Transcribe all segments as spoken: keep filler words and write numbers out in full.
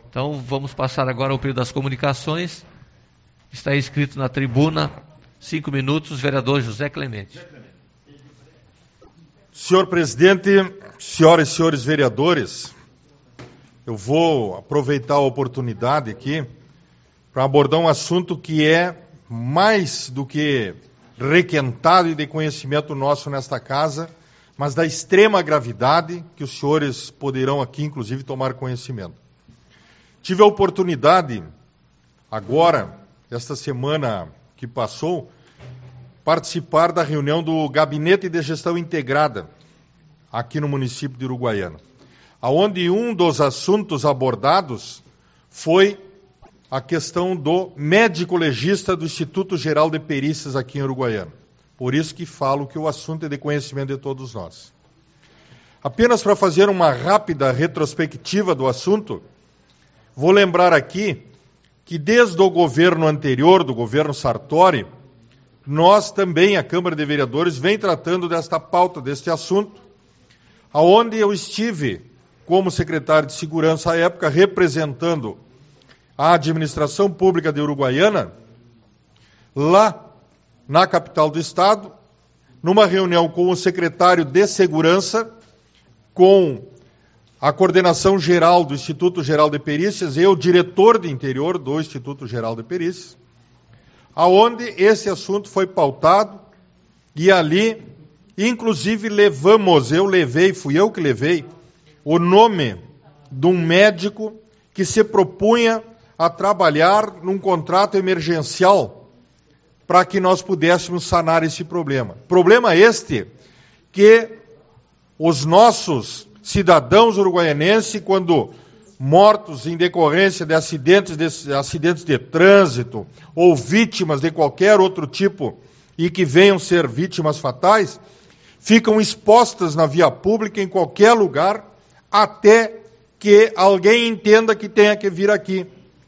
Então, vamos passar agora ao período das comunicações. Está escrito na tribuna, cinco minutos, vereador José Clemente. Senhor presidente, senhoras e senhores vereadores, eu vou aproveitar a oportunidade aqui para abordar um assunto que é mais do que requentado e de conhecimento nosso nesta casa, mas da extrema gravidade que os senhores poderão aqui, inclusive, tomar conhecimento. Tive a oportunidade, agora, esta semana que passou, participar da reunião do Gabinete de Gestão Integrada, aqui no município de Uruguaiana, onde um dos assuntos abordados foi a questão do médico legista do Instituto Geral de Perícias aqui em Uruguaiana. Por isso que falo que o assunto é de conhecimento de todos nós. Apenas para fazer uma rápida retrospectiva do assunto, vou lembrar aqui que desde o governo anterior, do governo Sartori, nós também, a Câmara de Vereadores, vem tratando desta pauta, deste assunto, aonde eu estive como secretário de Segurança à época, representando a administração pública de Uruguaiana, lá na capital do estado, numa reunião com o secretário de Segurança, com a coordenação geral do Instituto Geral de Perícias e o diretor de interior do Instituto Geral de Perícias, aonde esse assunto foi pautado e ali, inclusive, levamos, eu levei, fui eu que levei, o nome de um médico que se propunha a trabalhar num contrato emergencial para que nós pudéssemos sanar esse problema. Problema este que os nossos cidadãos uruguaianenses, quando mortos em decorrência de acidentes de, acidentes de trânsito ou vítimas de qualquer outro tipo e que venham ser vítimas fatais, ficam expostas na via pública em qualquer lugar até que alguém entenda que tenha que vir aqui.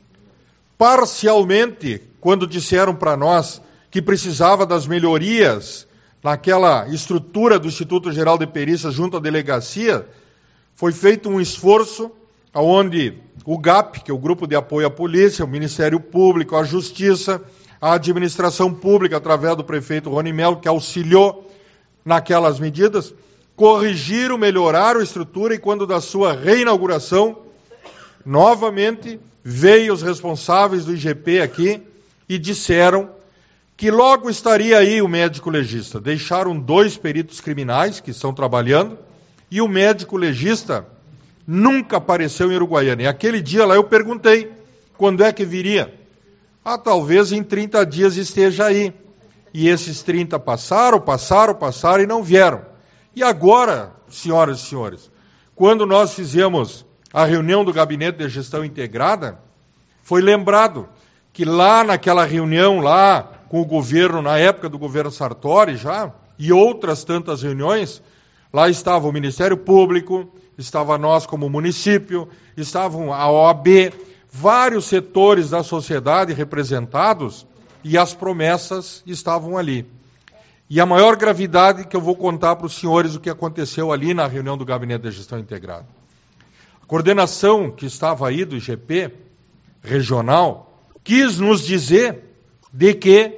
Parcialmente, quando disseram para nós que precisava das melhorias naquela estrutura do Instituto Geral de Perícias junto à delegacia, foi feito um esforço onde o G A P, que é o Grupo de Apoio à Polícia, o Ministério Público, a Justiça, a Administração Pública, através do prefeito Rony Melo, que auxiliou naquelas medidas, corrigiram, melhoraram a estrutura e quando da sua reinauguração, novamente veio os responsáveis do I G P aqui e disseram que logo estaria aí o médico legista. Deixaram dois peritos criminais que estão trabalhando e o médico legista nunca apareceu em Uruguaiana. E aquele dia lá eu perguntei quando é que viria. Ah, talvez em trinta dias esteja aí. E esses trinta passaram, passaram, passaram e não vieram. E agora, senhoras e senhores, quando nós fizemos a reunião do Gabinete de Gestão Integrada, foi lembrado que lá naquela reunião, lá com o governo, na época do governo Sartori já, e outras tantas reuniões, lá estava o Ministério Público, estava nós como município, estavam a O A B, vários setores da sociedade representados, e as promessas estavam ali. E a maior gravidade que eu vou contar para os senhores o que aconteceu ali na reunião do Gabinete de Gestão Integrada. A coordenação que estava aí do I G P regional quis nos dizer de que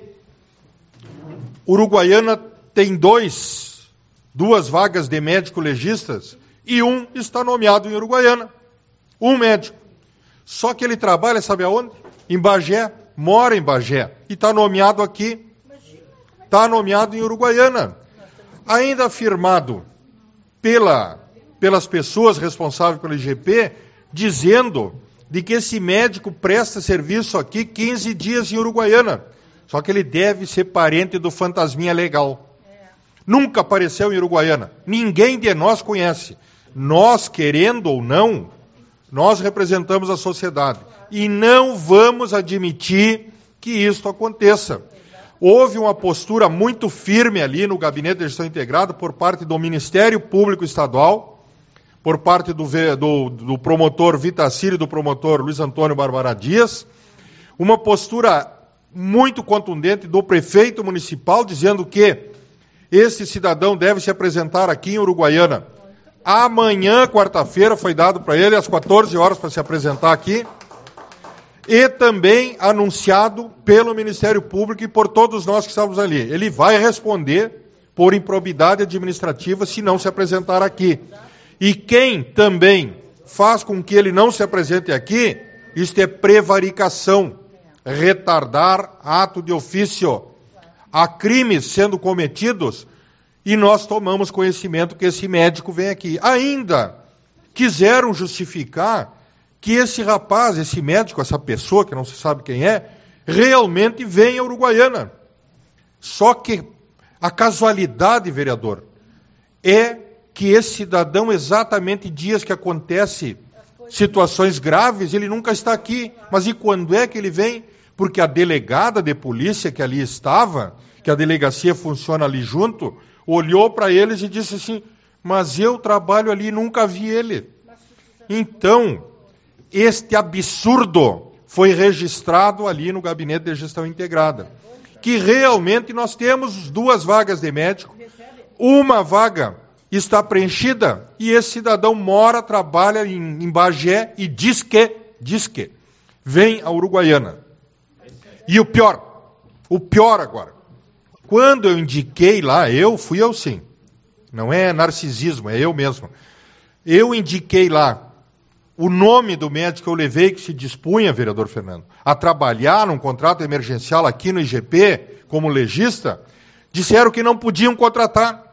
Uruguaiana tem dois, duas vagas de médico legistas e um está nomeado em Uruguaiana. Um médico. Só que ele trabalha, sabe aonde? Em Bagé. Mora em Bagé e está nomeado aqui, está nomeado em Uruguaiana. Ainda afirmado pela, pelas pessoas responsáveis pelo I G P, dizendo de que esse médico presta serviço aqui quinze dias em Uruguaiana. Só que ele deve ser parente do fantasminha legal. Nunca apareceu em Uruguaiana. Ninguém de nós conhece. Nós, querendo ou não, nós representamos a sociedade. E não vamos admitir que isto aconteça. Houve uma postura muito firme ali no Gabinete de Gestão Integrada por parte do Ministério Público Estadual, por parte do, do, do promotor Vitacílio e do promotor Luiz Antônio Barbara Dias, uma postura muito contundente do prefeito municipal, dizendo que esse cidadão deve se apresentar aqui em Uruguaiana Amanhã, quarta-feira, foi dado para ele às quatorze horas para se apresentar aqui. E também anunciado pelo Ministério Público e por todos nós que estamos ali. Ele vai responder por improbidade administrativa se não se apresentar aqui. E quem também faz com que ele não se apresente aqui, isto é prevaricação, retardar ato de ofício. Há crimes sendo cometidos e nós tomamos conhecimento que esse médico vem aqui. Ainda quiseram justificar que esse rapaz, esse médico, essa pessoa, que não se sabe quem é, realmente vem a Uruguaiana. Só que a casualidade, vereador, é que esse cidadão, exatamente dias que acontece situações graves, ele nunca está aqui. Mas e quando é que ele vem? Porque a delegada de polícia que ali estava, que a delegacia funciona ali junto, olhou para eles e disse assim, mas eu trabalho ali e nunca vi ele. Então, este absurdo foi registrado ali no Gabinete de Gestão Integrada, que realmente nós temos duas vagas de médico, uma vaga está preenchida e esse cidadão mora, trabalha em, em Bagé e diz que, diz que, vem a Uruguaiana. E o pior, o pior agora, quando eu indiquei lá, eu fui eu sim, não é narcisismo, é eu mesmo, eu indiquei lá o nome do médico que eu levei, que se dispunha, vereador Fernando, a trabalhar num contrato emergencial aqui no I G P, como legista, disseram que não podiam contratar.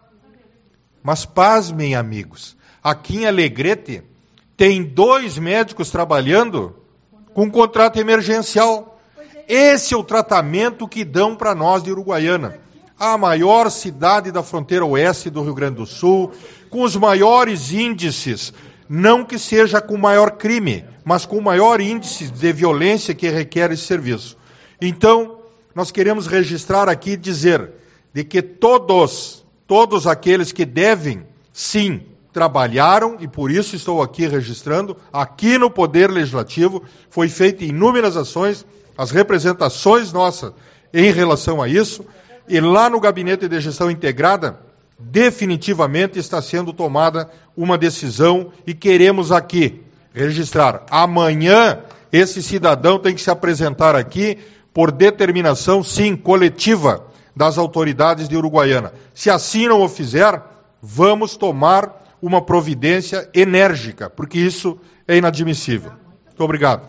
Mas pasmem, amigos, aqui em Alegrete tem dois médicos trabalhando com contrato emergencial. Esse é o tratamento que dão para nós de Uruguaiana. A maior cidade da fronteira oeste do Rio Grande do Sul, com os maiores índices, não que seja com maior crime, mas com maior índice de violência que requer esse serviço. Então, nós queremos registrar aqui e dizer de que todos, todos aqueles que devem, sim, trabalharam, e por isso estou aqui registrando, aqui no Poder Legislativo, foi feita inúmeras ações, as representações nossas em relação a isso, e lá no Gabinete de Gestão Integrada, definitivamente está sendo tomada uma decisão e queremos aqui registrar. Amanhã, esse cidadão tem que se apresentar aqui por determinação, sim, coletiva das autoridades de Uruguaiana. Se assim não o fizer, vamos tomar uma providência enérgica, porque isso é inadmissível. Muito obrigado.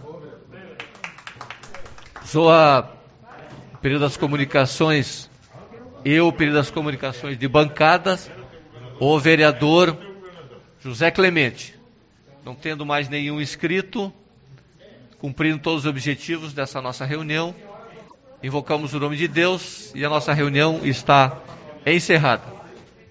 Sou a período das comunicações, eu, o período das comunicações de bancadas, o vereador José Clemente. Não tendo mais nenhum inscrito, cumprindo todos os objetivos dessa nossa reunião, invocamos o nome de Deus e a nossa reunião está encerrada.